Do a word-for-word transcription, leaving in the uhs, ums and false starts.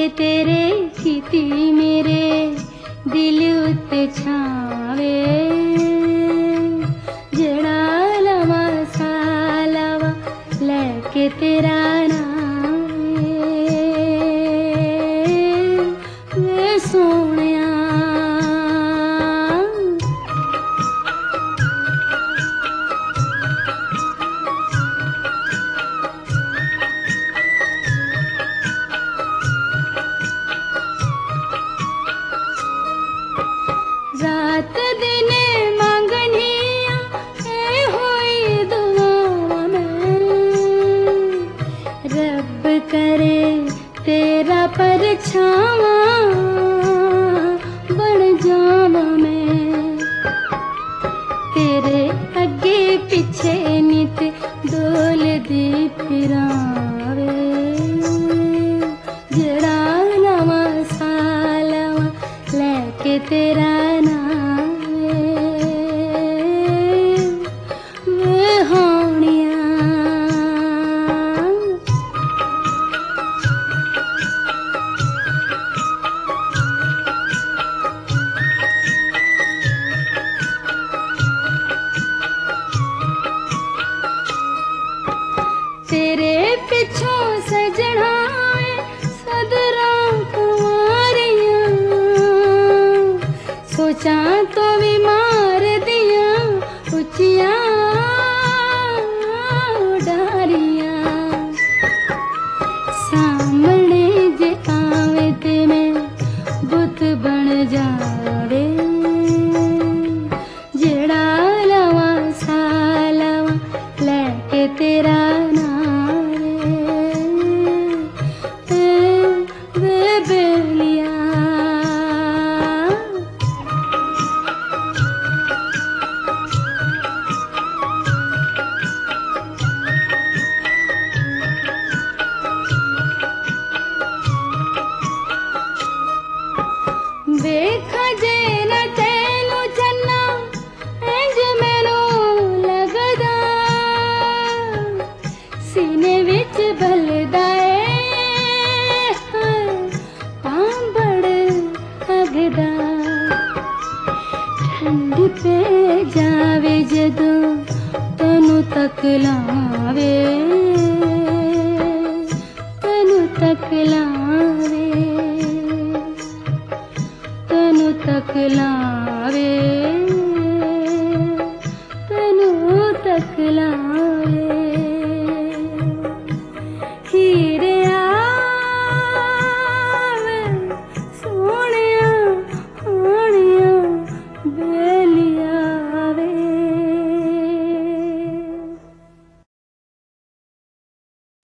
के तेरे कीती मेरे दिल उत्ते छावे जड़ा लवा सालवा लेके तेरा नाम वे सोनिया रात दिन मांगनिया ए होई दुआ में रब करे तेरा परछावा बन जावा मैं तेरे अगे पीछे नित डोल दी फिरावे जड़ा नवा सालवा लेके तेरा तेरे पिछों सजना सदरा कुंवारियां सोचा तो भी मार दिया उचिया डारियां सामने जे आवे ते मैं बुत बन जावे जड़ा लवा सालवा लेके तेरा देखा जे न तेनू चन्ना इंज मैनू लगदा सीने विच बलदा ए पांबड़ अगदा ठंड पे जावे जदों तैनू तक लावे तैनू तक लावे तक लावे